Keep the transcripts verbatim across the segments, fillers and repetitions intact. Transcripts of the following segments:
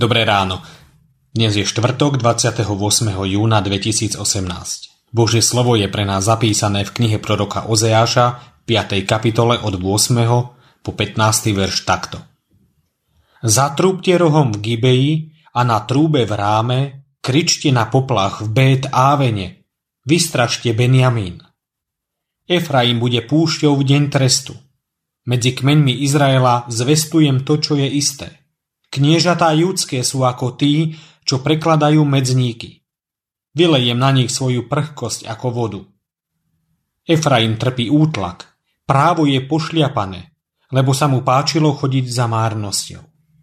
Dobré ráno. Dnes je štvrtok dvadsiateho ôsmeho júna dvetisícosemnásť. Božie slovo je pre nás zapísané v knihe proroka Ozeáša v piatej kapitole od ôsmeho po pätnásty verš takto. Zatrúbte rohom v Gibeji a na trúbe v Ráme, kričte na poplach v Bét Ávene, vystrašte Benjamín. Efraim bude púšťou v deň trestu. Medzi kmeňmi Izraela zvestujem to, čo je isté. Kniežatá judské sú ako tí, čo prekladajú medzníky. Vylejem na nich svoju prchkosť ako vodu. Efraim trpí útlak, právo je pošliapané, lebo sa mu páčilo chodiť za márnosťou.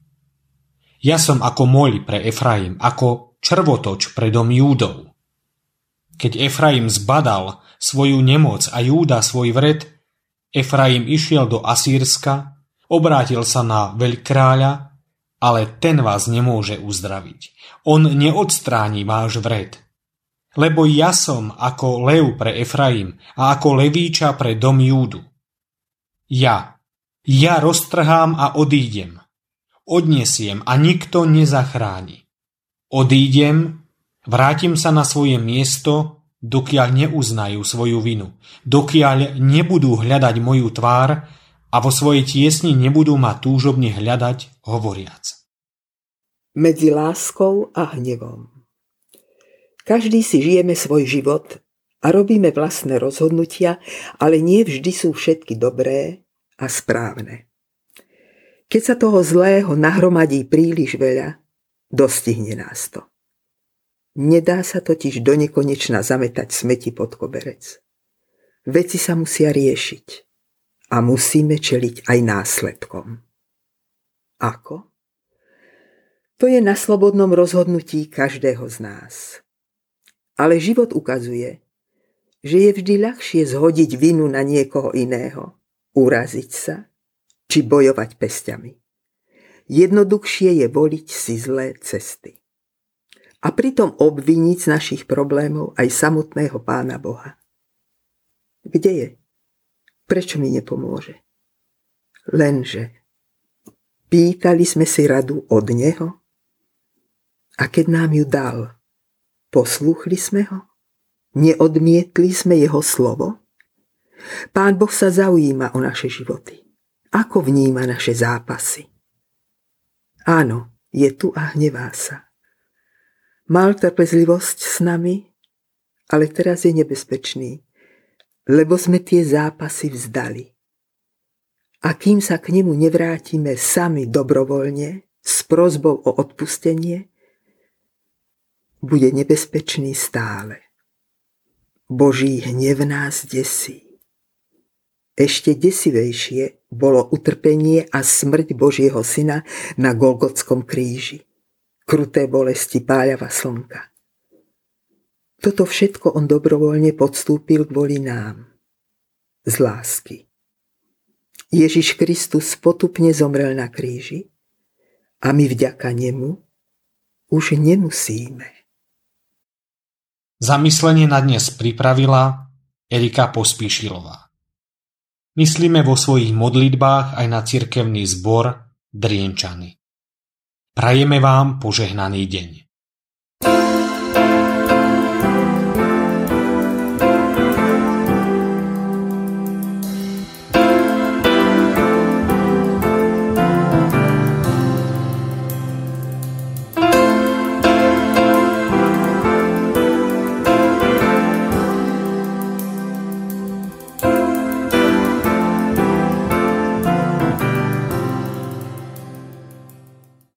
Ja som ako moľ pre Efraim, ako črvotoč pre dom Júdov. Keď Efraim zbadal svoju nemoc a Júda svoj vred, Efraim išiel do Asýrska, obrátil sa na veľkráľa, ale ten vás nemôže uzdraviť. On neodstráni váš vred. Lebo ja som ako lev pre Efraim a ako levíča pre dom Júdu. Ja, ja roztrhám a odídem. Odnesiem a nikto nezachráni. Odídem, vrátim sa na svoje miesto, dokiaľ neuznajú svoju vinu, dokiaľ nebudú hľadať moju tvár a vo svojej tiesni nebudú ma túžobne hľadať, hovoriac. Medzi láskou a hnevom. Každý si žijeme svoj život a robíme vlastné rozhodnutia, ale nie vždy sú všetky dobré a správne. Keď sa toho zlého nahromadí príliš veľa, dostihne nás to. Nedá sa totiž donekonečna zametať smeti pod koberec. Veci sa musia riešiť a musíme čeliť aj následkom. Ako? To je na slobodnom rozhodnutí každého z nás. Ale život ukazuje, že je vždy ľahšie zhodiť vinu na niekoho iného, uraziť sa či bojovať pesťami. Jednoduchšie je voliť si zlé cesty. A pritom obviniť z našich problémov aj samotného Pána Boha. Kde je? Prečo mi nepomôže? Lenže pýtali sme si radu od Neho? A keď nám ju dal, poslúchli sme ho? Neodmietli sme jeho slovo? Pán Boh sa zaujíma o naše životy. Ako vníma naše zápasy? Áno, je tu a hnevá sa. Mal trpezlivosť s nami, ale teraz je nebezpečný, lebo sme tie zápasy vzdali. A kým sa k nemu nevrátime sami dobrovoľne, s prosbou o odpustenie, bude nebezpečný stále. Boží hnev nás desí. Ešte desivejšie bolo utrpenie a smrť Božieho syna na Golgotskom kríži. Kruté bolesti páľava slnka. Toto všetko on dobrovoľne podstúpil kvôli nám. Z lásky. Ježiš Kristus potupne zomrel na kríži a my vďaka nemu už nemusíme. Zamyslenie na dnes pripravila Erika Pospíšilová. Myslíme vo svojich modlitbách aj na cirkevný zbor Drienčany. Prajeme vám požehnaný deň.